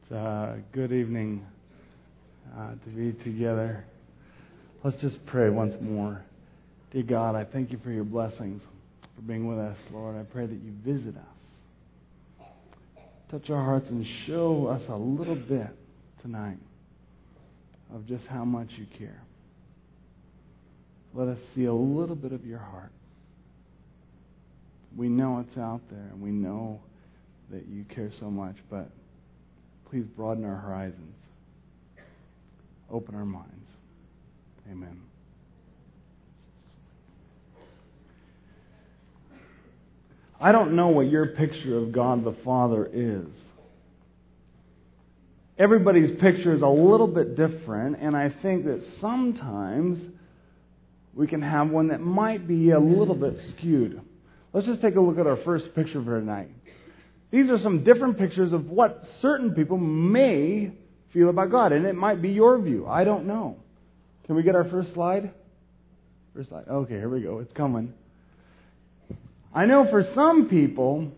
Good evening to be together. Let's just pray once more. Dear God, I thank you for your blessings, for being with us, Lord. I pray that you visit us. Touch our hearts and show us a little bit tonight of just how much you care. Let us see a little bit of your heart. We know it's out there, and we know that you care so much, but please broaden our horizons. Open our minds. Amen. I don't know what your picture of God the Father is. Everybody's picture is a little bit different, and I think that sometimes we can have one that might be a little bit skewed. Let's just take a look at our first picture for tonight. These are some different pictures of what certain people may feel about God, and it might be your view. I don't know. Can we get our first slide? First slide. Okay, here we go. It's coming. I know for some people,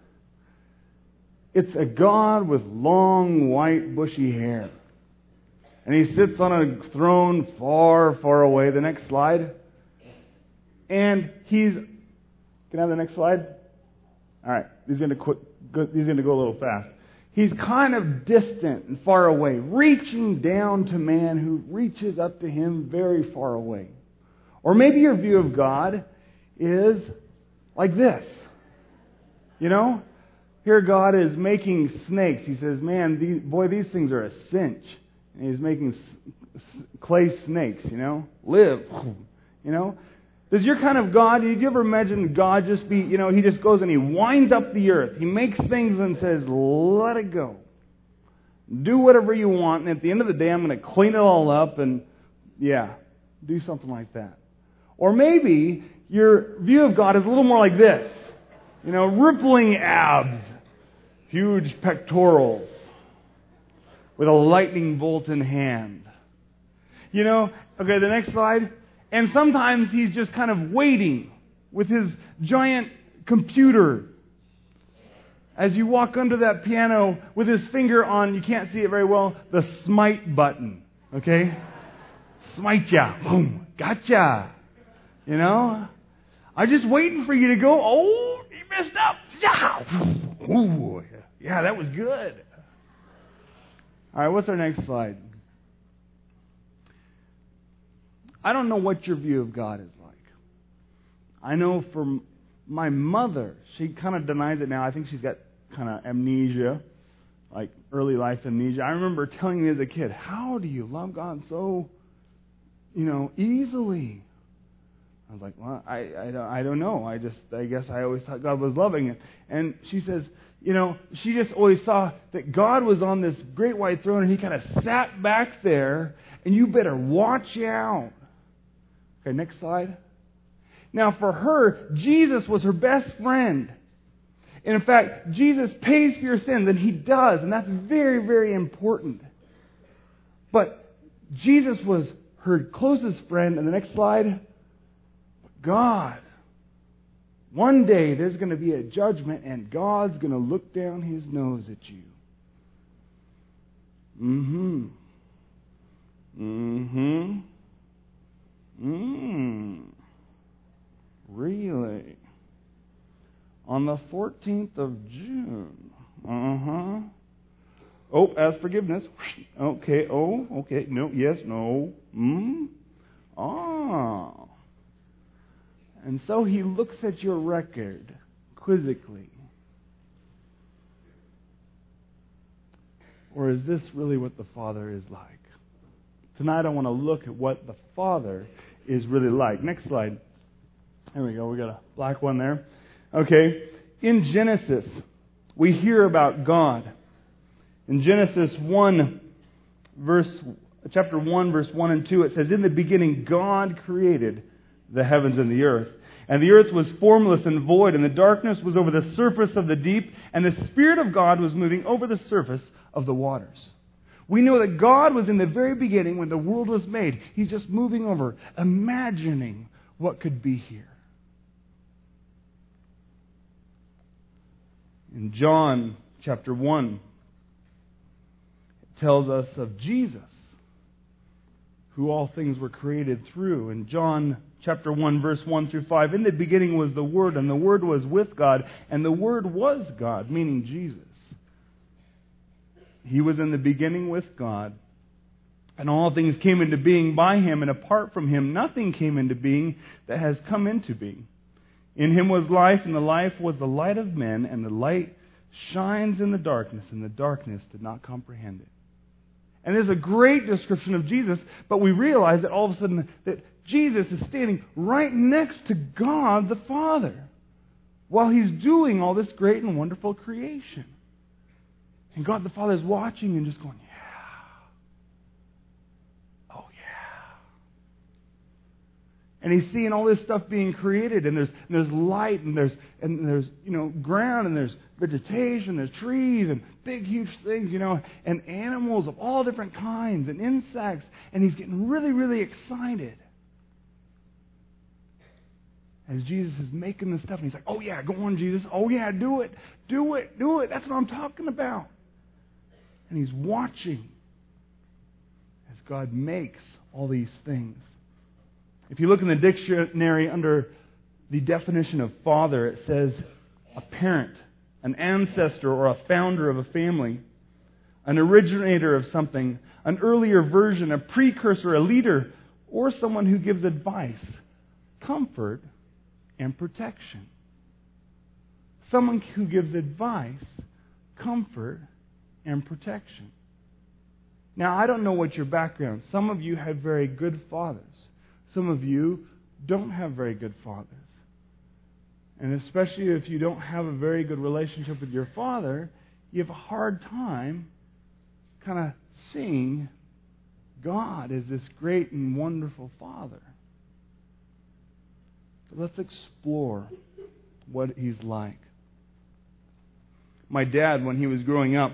it's a God with long, white, bushy hair. And he sits on a throne far, far away. The next slide. And can I have the next slide? All right. He's going to go a little fast. He's kind of distant and far away, reaching down to man who reaches up to him very far away. Or maybe your view of God is like this. You know? Here God is making snakes. He says, man, these things are a cinch. And he's making clay snakes, you know? Live. You know? Does your kind of God, did you ever imagine God just be, he just goes and he winds up the earth. He makes things and says, let it go. Do whatever you want. And at the end of the day, I'm going to clean it all up and, do something like that. Or maybe your view of God is a little more like this. Rippling abs, huge pectorals, with a lightning bolt in hand. Okay, the next slide. And sometimes he's just kind of waiting with his giant computer as you walk under that piano with his finger on, you can't see it very well, the smite button. Okay? Smite ya. Boom. Gotcha. I'm just waiting for you to go, oh, he messed up. Yeah. Ooh, yeah, that was good. All right, what's our next slide? I don't know what your view of God is like. I know from my mother, she kind of denies it now. I think she's got kind of amnesia, like early life amnesia. I remember telling me as a kid, how do you love God so, easily? I was like, well, I don't know. I guess I always thought God was loving. And she says, she just always saw that God was on this great white throne and he kind of sat back there and you better watch out. Okay, next slide. Now, for her, Jesus was her best friend. And in fact, Jesus pays for your sins, and he does, and that's very, very important. But Jesus was her closest friend. And the next slide. God. One day, there's going to be a judgment, and God's going to look down his nose at you. Really? On the 14th of June. Oh, as forgiveness. Okay. Oh, okay. No, yes, no. Oh. And so he looks at your record quizzically. Or is this really what the Father is like? Tonight I want to look at what the Father is really like. Next slide. There we go. We got a black one there. Okay. In Genesis, we hear about God. In Genesis chapter 1, verse 1 and 2, it says, in the beginning God created the heavens and the earth. And the earth was formless and void, and the darkness was over the surface of the deep, and the Spirit of God was moving over the surface of the waters. We know that God was in the very beginning when the world was made. He's just moving over, imagining what could be here. In John chapter 1, tells us of Jesus, who all things were created through. In John chapter 1, verse 1 through 5, in the beginning was the Word, and the Word was with God, and the Word was God, meaning Jesus. He was in the beginning with God, and all things came into being by Him, and apart from Him nothing came into being that has come into being. In Him was life, and the life was the light of men, and the light shines in the darkness, and the darkness did not comprehend it. And there's a great description of Jesus, but we realize that all of a sudden that Jesus is standing right next to God the Father while He's doing all this great and wonderful creation. And God the Father is watching and just going, yeah. Oh, yeah. And He's seeing all this stuff being created, and there's light, and there's ground, and there's vegetation, there's trees, and big, huge things, and animals of all different kinds, and insects, and He's getting really, really excited as Jesus is making this stuff, and He's like, oh yeah, go on, Jesus, oh yeah, do it, that's what I'm talking about. And He's watching as God makes all these things. If you look in the dictionary under the definition of father, it says a parent, an ancestor or a founder of a family, an originator of something, an earlier version, a precursor, a leader, or someone who gives advice, comfort, and protection. Someone who gives advice, comfort, and protection. Now, I don't know what your background. Some of you have very good fathers. Some of you don't have very good fathers. And especially if you don't have a very good relationship with your father, you have a hard time kind of seeing God as this great and wonderful Father. So let's explore what He's like. My dad, when he was growing up,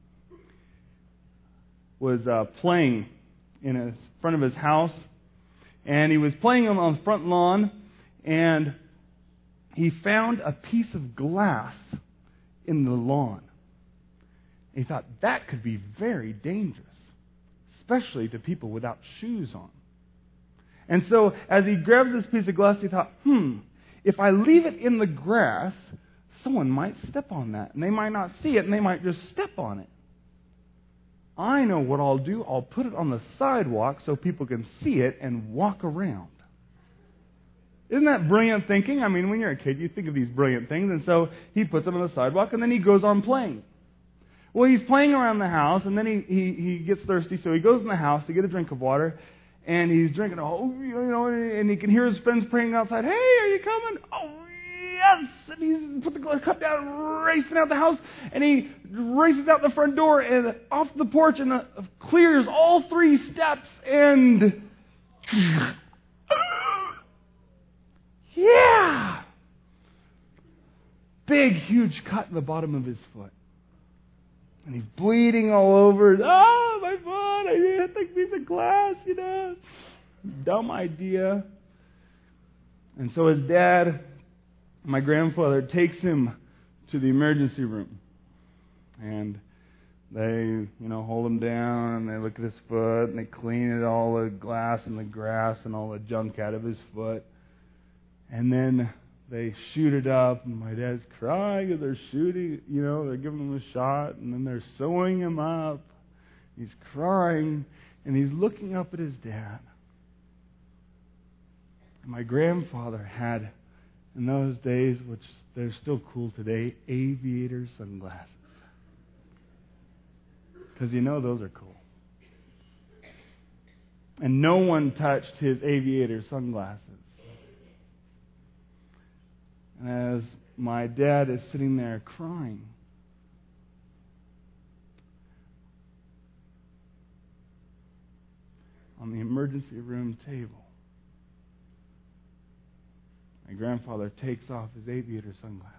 was playing in front of his house. And he was playing on the front lawn, and he found a piece of glass in the lawn. And he thought that could be very dangerous, especially to people without shoes on. And so as he grabs this piece of glass, he thought, if I leave it in the grass, someone might step on that, and they might not see it, and they might just step on it. I know what I'll do. I'll put it on the sidewalk so people can see it and walk around. Isn't that brilliant thinking? I mean, when you're a kid, you think of these brilliant things. And so he puts it on the sidewalk, and then he goes on playing. Well, he's playing around the house, and then he gets thirsty, so he goes in the house to get a drink of water, and he's drinking, and he can hear his friends praying outside, hey, are you coming? Oh, yes! And he's put the cup down, racing out the house, and he races out the front door and off the porch and clears all 3 steps and yeah! Big, huge cut in the bottom of his foot. And he's bleeding all over. Oh, my foot! I hit the piece of glass, Dumb idea. And so his dad, my grandfather, takes him to the emergency room. And they, hold him down, and they look at his foot, and they clean all the glass and the grass and all the junk out of his foot. And then they shoot it up, and my dad's crying as they're shooting, they're giving him a shot, and then they're sewing him up. He's crying, and he's looking up at his dad. And my grandfather had, in those days, which they're still cool today, aviator sunglasses. Because those are cool. And no one touched his aviator sunglasses. And as my dad is sitting there crying, on the emergency room table, my grandfather takes off his aviator sunglasses.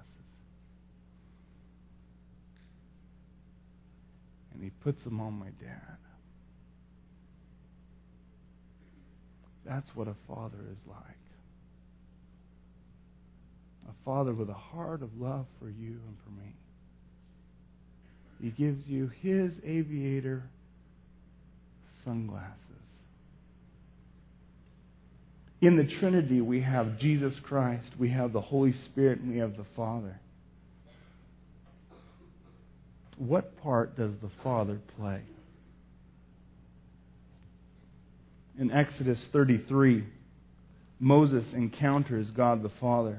And he puts them on my dad. That's what a father is like. A father with a heart of love for you and for me. He gives you his aviator sunglasses. In the Trinity, we have Jesus Christ, we have the Holy Spirit, and we have the Father. What part does the Father play? In Exodus 33, Moses encounters God the Father.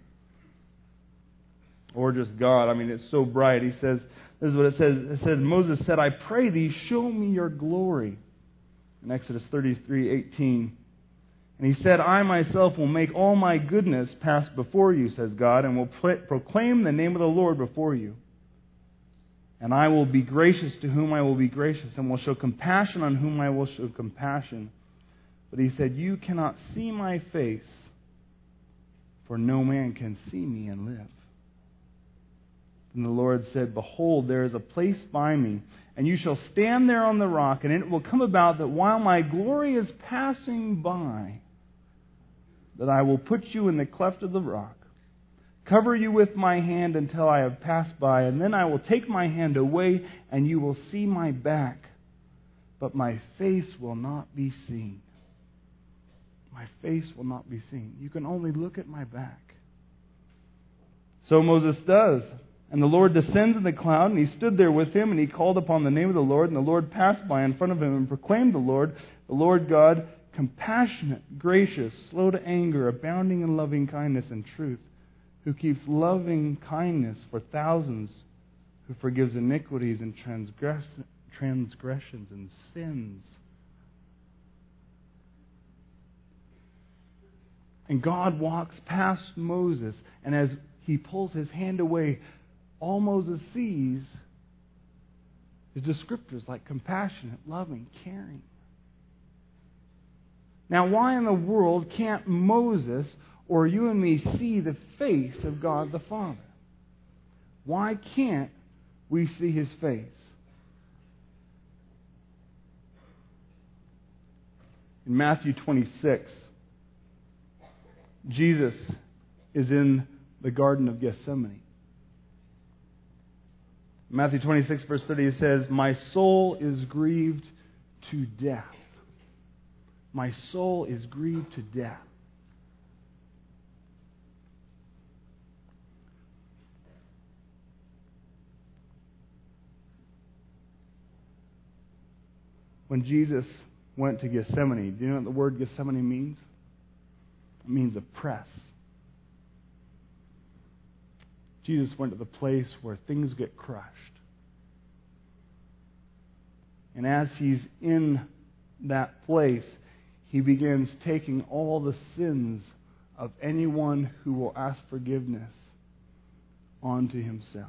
Or just God. I mean, it's so bright. He says, this is what it says. It says, Moses said, I pray thee, show me your glory. In Exodus 33:18. And he said, I myself will make all my goodness pass before you, says God, and will proclaim the name of the Lord before you. And I will be gracious to whom I will be gracious, and will show compassion on whom I will show compassion. But he said, you cannot see my face, for no man can see me and live. And the Lord said, behold, there is a place by me, and you shall stand there on the rock, and it will come about that while my glory is passing by, that I will put you in the cleft of the rock, cover you with my hand until I have passed by, and then I will take my hand away, and you will see my back, but my face will not be seen. My face will not be seen. You can only look at my back. So Moses does. And the Lord descends in the cloud, and he stood there with him, and he called upon the name of the Lord, and the Lord passed by in front of him and proclaimed the Lord God, compassionate, gracious, slow to anger, abounding in loving kindness and truth, who keeps loving kindness for thousands, who forgives iniquities and transgressions and sins. And God walks past Moses, and as he pulls his hand away, all Moses sees is descriptors like compassionate, loving, caring. Now, why in the world can't Moses or you and me see the face of God the Father? Why can't we see His face? In Matthew 26, Jesus is in the Garden of Gethsemane. Matthew 26, verse 30, it says, my soul is grieved to death. My soul is grieved to death. When Jesus went to Gethsemane, do you know what the word Gethsemane means? It means a press. Jesus went to the place where things get crushed. And as He's in that place, He begins taking all the sins of anyone who will ask forgiveness onto Himself.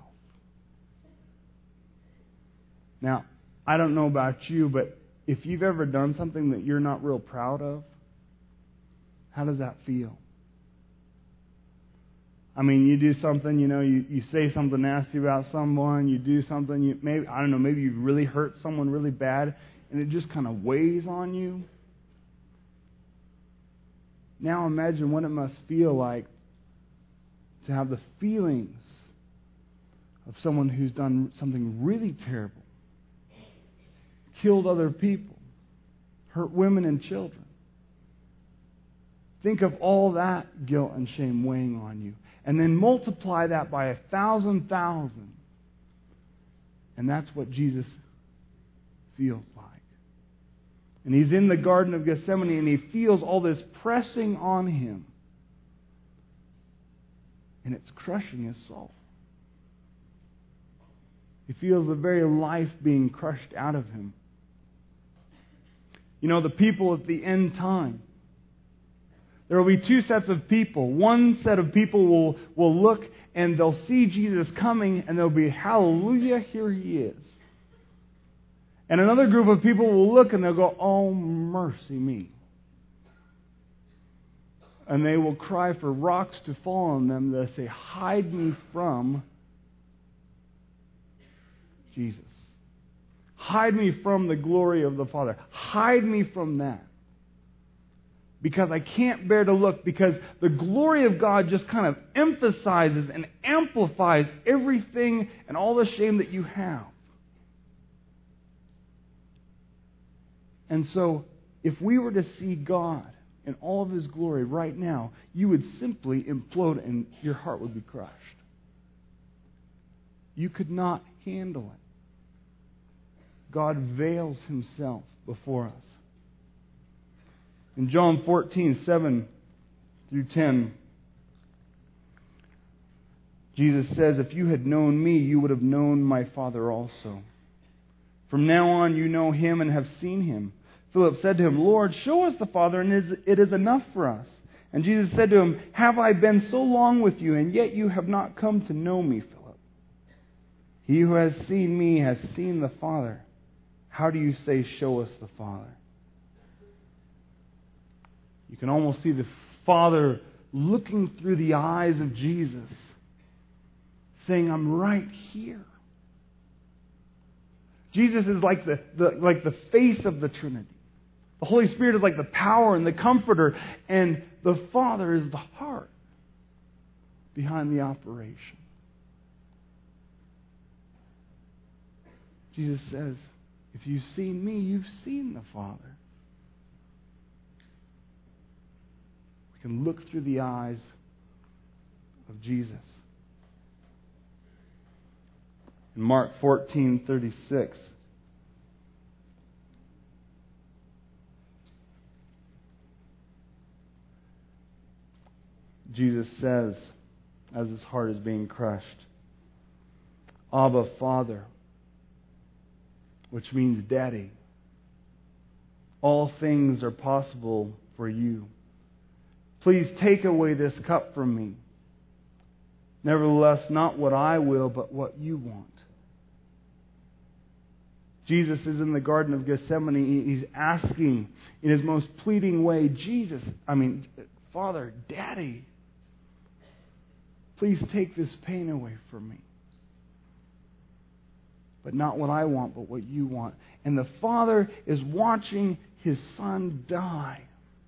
Now, I don't know about you, but if you've ever done something that you're not real proud of, how does that feel? I mean, you do something, you say something nasty about someone, you do something, maybe you really hurt someone really bad, and it just kind of weighs on you. Now imagine what it must feel like to have the feelings of someone who's done something really terrible, killed other people, hurt women and children. Think of all that guilt and shame weighing on you. And then multiply that by 1,000,000. And that's what Jesus feels like. And He's in the Garden of Gethsemane, and He feels all this pressing on Him. And it's crushing His soul. He feels the very life being crushed out of Him. The people at the end time, there will be two sets of people. One set of people will look and they'll see Jesus coming and they'll be, hallelujah, here He is. And another group of people will look and they'll go, oh, mercy me. And they will cry for rocks to fall on them. They'll say, hide me from Jesus. Hide me from the glory of the Father. Hide me from that. Because I can't bear to look, because the glory of God just kind of emphasizes and amplifies everything and all the shame that you have. And so, if we were to see God in all of His glory right now, you would simply implode and your heart would be crushed. You could not handle it. God veils Himself before us. In John 14:7 through 10, Jesus says, "If you had known me, you would have known my Father also. From now on you know Him and have seen Him." Philip said to Him, "Lord, show us the Father, and it is enough for us." And Jesus said to him, "Have I been so long with you, and yet you have not come to know me, Philip? He who has seen me has seen the Father. How do you say, 'Show us the Father'?" You can almost see the Father looking through the eyes of Jesus, saying, "I'm right here." Jesus is like the face of the Trinity. The Holy Spirit is like the power and the comforter, and the Father is the heart behind the operation. Jesus says, if you've seen me, you've seen the Father. We can look through the eyes of Jesus. In Mark 14:36, Jesus says, as His heart is being crushed, "Abba, Father," which means Daddy, "all things are possible for you. Please take away this cup from me. Nevertheless, not what I will, but what you want." Jesus is in the Garden of Gethsemane. He's asking in His most pleading way, Father, Daddy, please take this pain away from me. But not what I want, but what you want. And the Father is watching His Son die.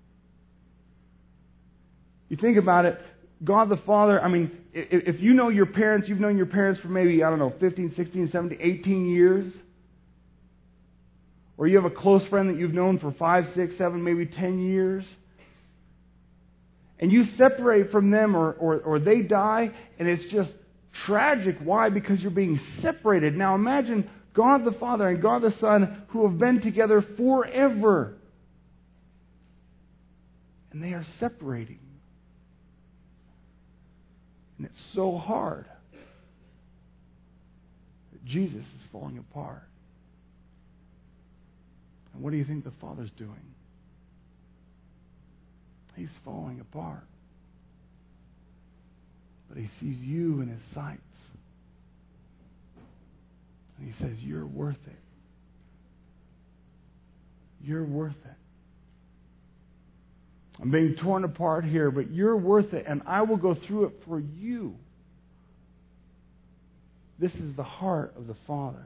You think about it, God the Father, if you know your parents, you've known your parents for maybe, 15, 16, 17, 18 years. Or you have a close friend that you've known for 5, 6, 7, maybe 10 years. And you separate from them or they die, and it's just tragic. Why? Because you're being separated. Now imagine God the Father and God the Son who have been together forever. And they are separating. And it's so hard that Jesus is falling apart. And what do you think the Father's doing? He's falling apart. But He sees you in His sights. And He says, "You're worth it. You're worth it. I'm being torn apart here, but you're worth it, and I will go through it for you." This is the heart of the Father.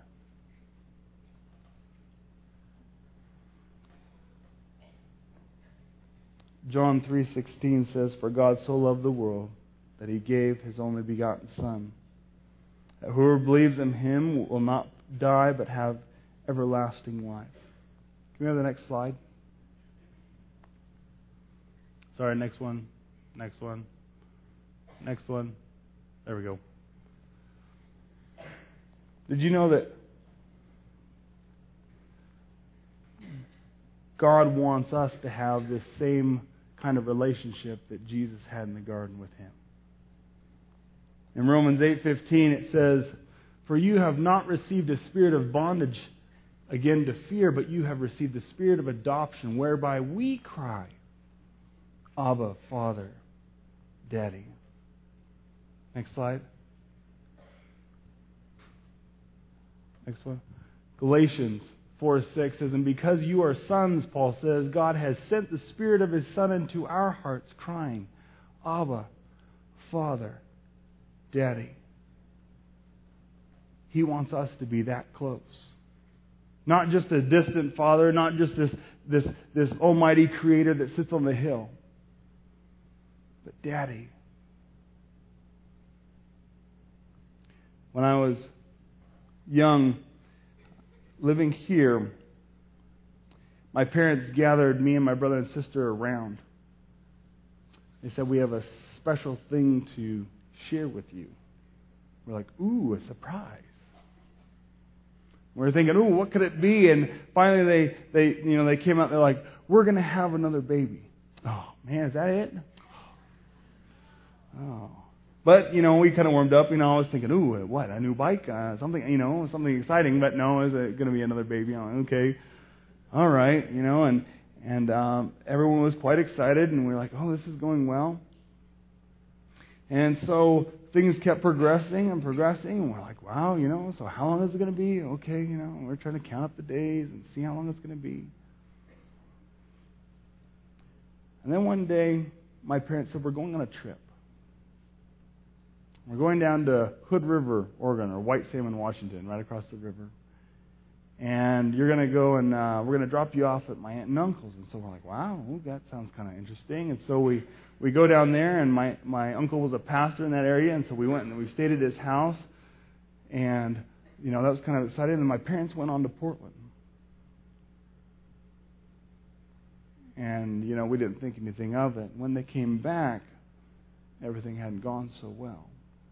John 3:16 says, "For God so loved the world that He gave His only begotten Son, that whoever believes in Him will not die but have everlasting life." Can we have the next slide? Sorry, next one. Next one. Next one. There we go. Did you know that God wants us to have this same kind of relationship that Jesus had in the garden with Him? In Romans 8:15 it says, "For you have not received a spirit of bondage again to fear, but you have received the spirit of adoption, whereby we cry, 'Abba, Father, Daddy.'" Next slide. Next one. Galatians 4:6 says, "And because you are sons," Paul says, "God has sent the Spirit of His Son into our hearts, crying, 'Abba, Father, Daddy.'" He wants us to be that close. Not just a distant Father, not just this almighty Creator that sits on the hill, but Daddy. When I was young, living here, my parents gathered me and my brother and sister around. They said, we have a special thing to share with you. We're like, ooh, a surprise. We're thinking, ooh, what could it be? And finally they came out, they're like, we're going to have another baby. Oh, man, is that it? Oh. But, we kind of warmed up. I was thinking, ooh, what, a new bike? Something, something exciting. But no, is it going to be another baby? I'm like, okay. All right, and everyone was quite excited, and we were like, oh, this is going well. And so things kept progressing, and we're like, wow, so how long is it going to be? Okay, we're trying to count up the days and see how long it's going to be. And then one day, my parents said, we're going on a trip. We're going down to Hood River, Oregon, or White Salmon, Washington, right across the river. And you're going to go and we're going to drop you off at my aunt and uncle's. And so we're like, wow, that sounds kind of interesting. And so we go down there, and my uncle was a pastor in that area. And so we went and we stayed at his house. And, that was kind of exciting. And my parents went on to Portland. And, we didn't think anything of it. When they came back, everything hadn't gone so well.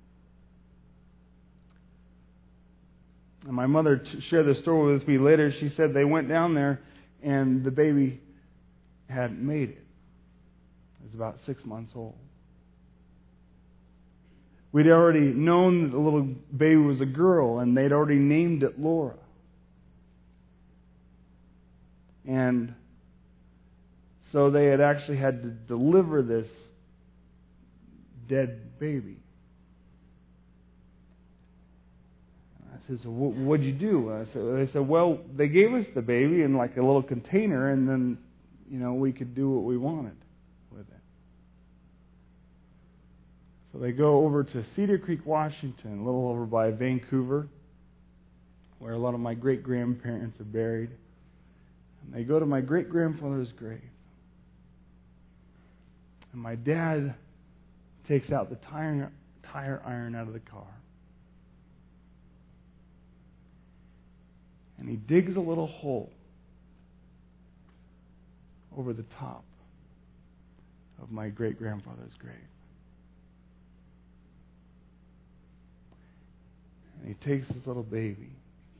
And my mother shared this story with me later. She said they went down there and the baby hadn't made it. It was about 6 months old. We'd already known that the little baby was a girl, and they'd already named it Laura. And so they had actually had to deliver this dead baby. I said, so what'd you do? They said, well, they gave us the baby in like a little container, and then, we could do what we wanted with it. So they go over to Cedar Creek, Washington, a little over by Vancouver, where a lot of my great-grandparents are buried. And they go to my great-grandfather's grave. And my dad takes out the tire iron out of the car. And he digs a little hole over the top of my great-grandfather's grave. And he takes his little baby,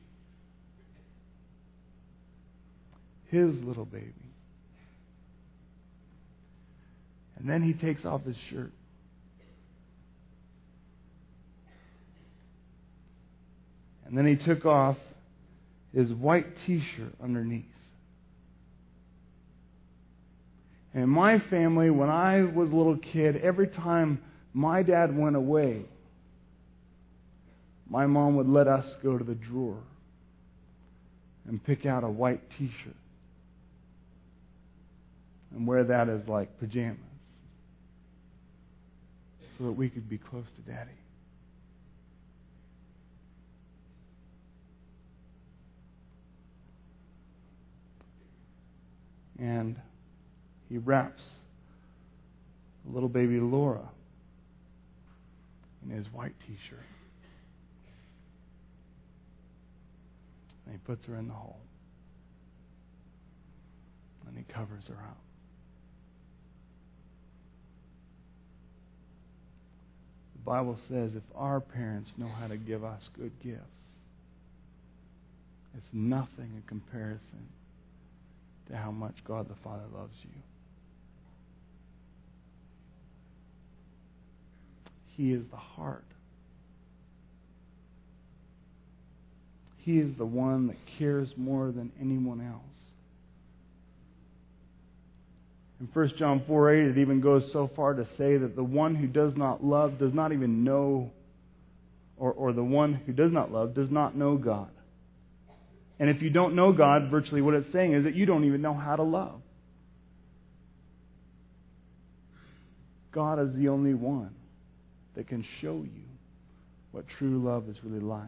his little baby, and then he takes off his shirt. And then he took off his white t-shirt underneath. And in my family, when I was a little kid, every time my dad went away, my mom would let us go to the drawer and pick out a white t-shirt and wear that as like pajamas so that we could be close to Daddy. And he wraps little baby Laura in his white t-shirt. And he puts her in the hole. And he covers her up. The Bible says if our parents know how to give us good gifts, it's nothing in comparison to how much God the Father loves you. He is the heart. He is the one that cares more than anyone else. In 1 John 4:8, it even goes so far to say that the one who does not love does not even know, or the one who does not love does not know God. And if you don't know God, virtually what it's saying is that you don't even know how to love. God is the only one that can show you what true love is really like.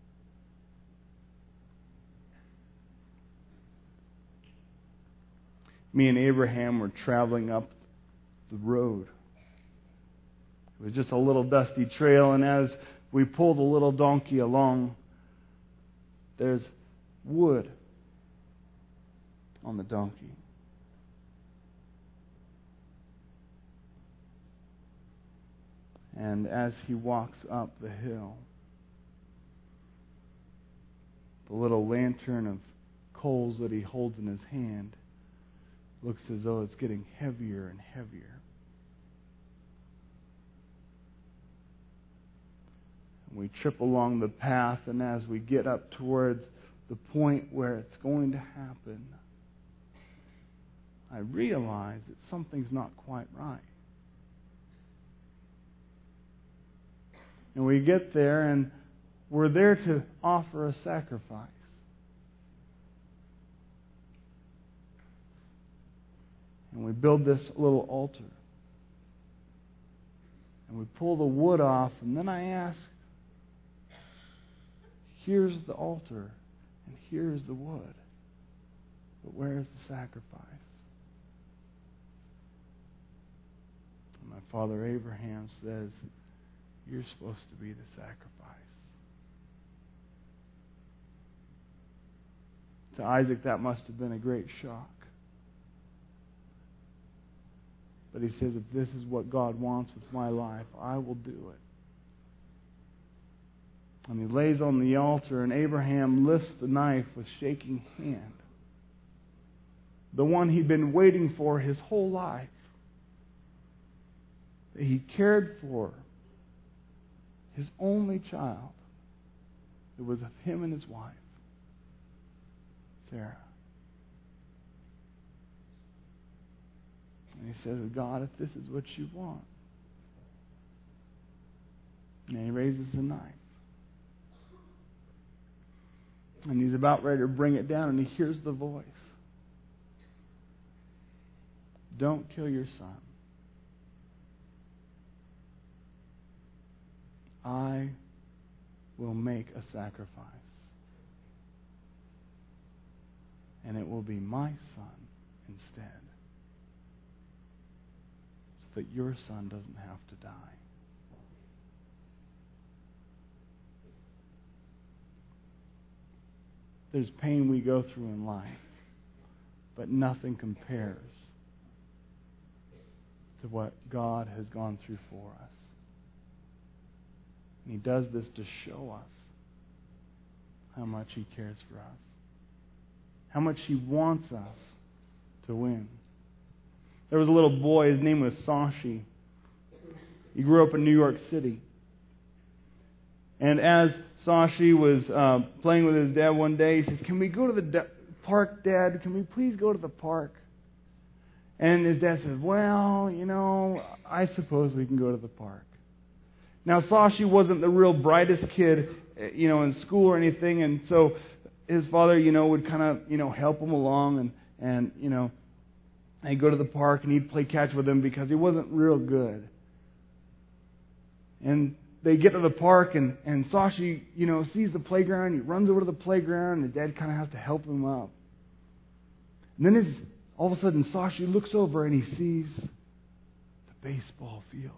Me and Abraham were traveling up the road. It was just a little dusty trail, and as we pulled the little donkey along, there's wood on the donkey. And as he walks up the hill, the little lantern of coals that he holds in his hand looks as though it's getting heavier and heavier. And we trip along the path, and as we get up towards the point where it's going to happen, I realize that something's not quite right. And we get there, and we're there to offer a sacrifice. And we build this little altar. And we pull the wood off, and then I ask, here's the altar, and here's the wood. But where is the sacrifice? And my father Abraham says, you're supposed to be the sacrifice. To Isaac, that must have been a great shock. But he says, if this is what God wants with my life, I will do it. And he lays on the altar, and Abraham lifts the knife with shaking hand. The one he'd been waiting for his whole life. That he cared for. His only child. It was of him and his wife, Sarah. And he says, God, if this is what you want. And he raises the knife. And he's about ready to bring it down, and he hears the voice. Don't kill your son. I will make a sacrifice. And it will be my son instead. So that your son doesn't have to die. There's pain we go through in life, but nothing compares to what God has gone through for us. And He does this to show us how much He cares for us, how much He wants us to win. There was a little boy, his name was Sashi. He grew up in New York City. And as Sashi was playing with his dad one day, he says, "Can we go to the park, Dad? Can we please go to the park?" And his dad says, "Well, I suppose we can go to the park." Now, Sashi wasn't the real brightest kid, in school or anything, and so his father, would kind of, help him along, and he'd go to the park and he'd play catch with him because he wasn't real good. And they get to the park, and Sashi, sees the playground. He runs over to the playground, and his dad kind of has to help him up. And then all of a sudden, Sashi looks over and he sees the baseball field.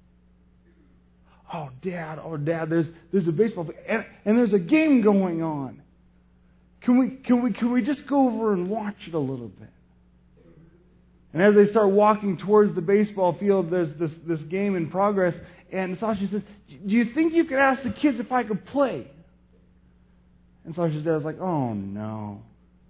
Oh, Dad, there's a baseball field, and there's a game going on. Can we just go over and watch it a little bit? And as they start walking towards the baseball field, there's this game in progress. And Sashi says, "Do you think you could ask the kids if I could play?" And Sashi's dad's like, "Oh, no."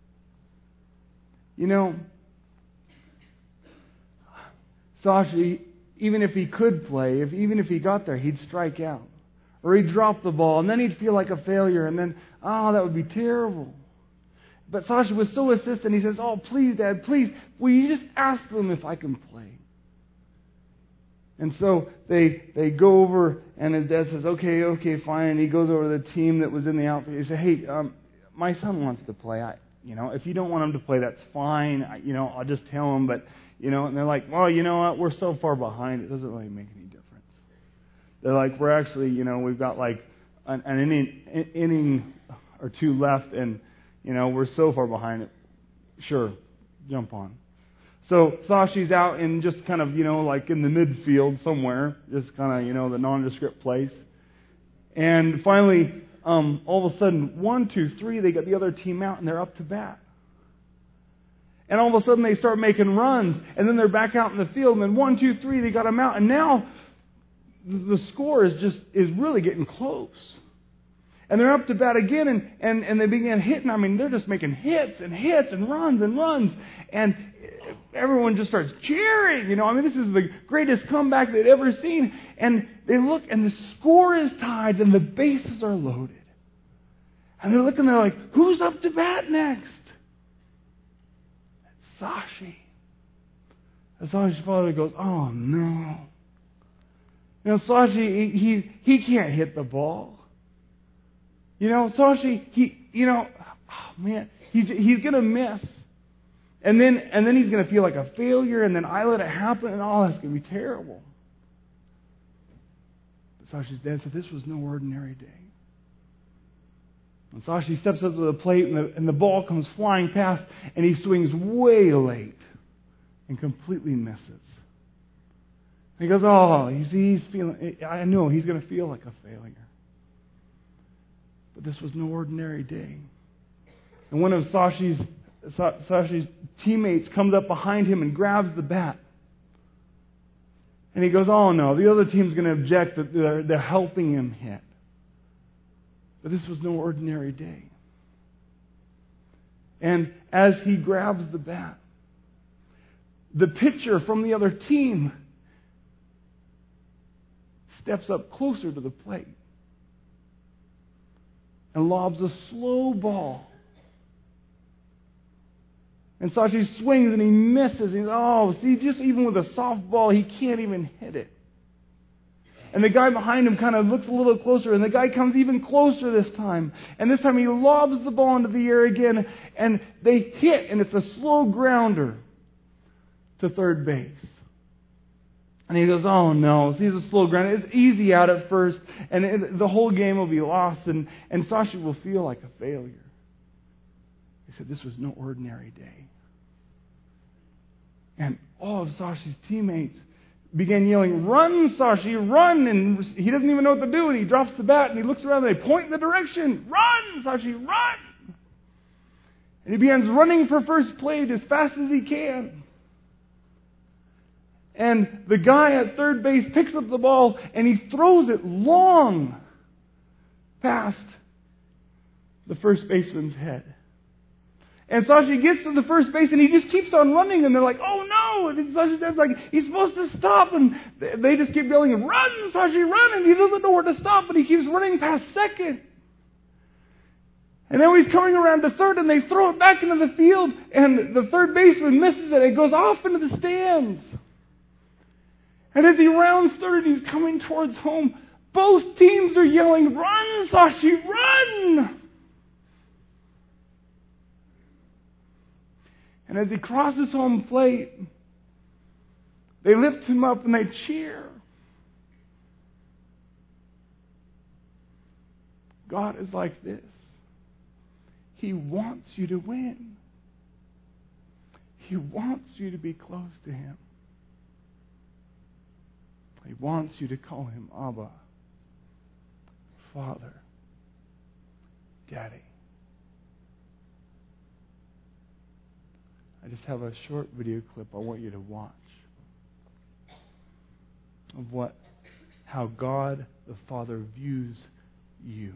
Sashi, even if he could play, even if he got there, he'd strike out. Or he'd drop the ball, and then he'd feel like a failure, and then, that would be terrible. But Sashi was so insistent, he says, "Oh, please, Dad, please, will you just ask them if I can play?" And so they go over, and his dad says, okay, fine. And he goes over to the team that was in the outfield. He said, "Hey, my son wants to play. If you don't want him to play, that's fine. I'll just tell him." But, and they're like, "Well, you know what? We're so far behind, it doesn't really make any difference." They're like, "We're actually, we've got like an inning or two left, and, we're so far behind it. Sure, jump on." So Sashi's out in just kind of, like in the midfield somewhere, just kind of, the nondescript place. And finally, all of a sudden, 1, 2, 3, they got the other team out and they're up to bat. And all of a sudden they start making runs. And then they're back out in the field. And then 1, 2, 3, they got them out. And now the score is really getting close. And they're up to bat again, and they begin hitting. I mean, they're just making hits and hits and runs and runs. And everyone just starts cheering. I mean, this is the greatest comeback they'd ever seen. And they look, and the score is tied, and the bases are loaded. And they're looking, they're like, who's up to bat next? It's Sashi. And Sashi's father goes, oh, no. Sashi, he can't hit the ball. Sashi, he's going to miss. And then he's going to feel like a failure, and then I let it happen, and all that's going to be terrible. But Sashi's dad said this was no ordinary day. And Sashi steps up to the plate, and the ball comes flying past, and he swings way late and completely misses. And he goes, oh, he's feeling, I know he's going to feel like a failure. But this was no ordinary day. And one of Sashi's teammates comes up behind him and grabs the bat. And he goes, oh no, the other team's going to object that they're helping him hit. But this was no ordinary day. And as he grabs the bat, the pitcher from the other team steps up closer to the plate and lobs a slow ball. And Sashi swings and he misses. Just even with a soft ball, he can't even hit it. And the guy behind him kind of looks a little closer, and the guy comes even closer this time. And this time he lobs the ball into the air again, and they hit, and it's a slow grounder to third base. And he goes, oh no, he's a slow grounder. It's easy out at first, and the whole game will be lost, and Sashi will feel like a failure. He said this was no ordinary day. And all of Sashi's teammates began yelling, run, Sashi, run! And he doesn't even know what to do, and he drops the bat, and he looks around, and they point in the direction. Run, Sashi, run! And he begins running for first plate as fast as he can. And the guy at third base picks up the ball, and he throws it long past the first baseman's head. And Sashi gets to the first base, and he just keeps on running, and they're like, oh no! And Sashi's dad's like, he's supposed to stop, and they just keep yelling, run, Sashi, run! And he doesn't know where to stop, but he keeps running past second. And then he's coming around to third, and they throw it back into the field, and the third baseman misses it. It goes off into the stands. And as he rounds third, he's coming towards home. Both teams are yelling, run, Sashi, run! And as he crosses home plate, they lift him up and they cheer. God is like this. He wants you to win. He wants you to be close to Him. He wants you to call Him Abba, Father, Daddy. I just have a short video clip I want you to watch of how God the Father views you.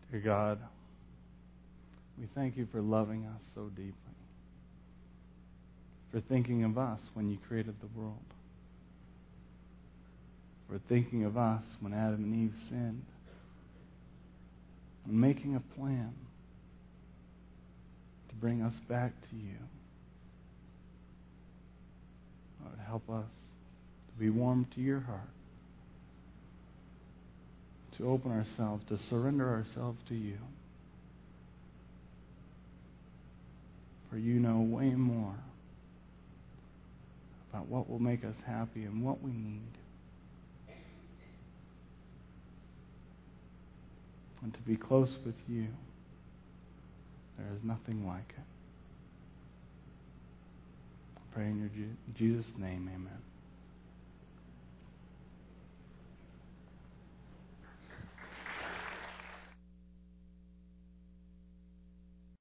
Dear God, we thank you for loving us so deeply, for thinking of us when you created the world, for thinking of us when Adam and Eve sinned, and making a plan to bring us back to you. Lord, help us to be warm to your heart, to open ourselves, to surrender ourselves to you. For you know way more about what will make us happy and what we need. And to be close with you, there is nothing like it. I pray in your Jesus' name, amen.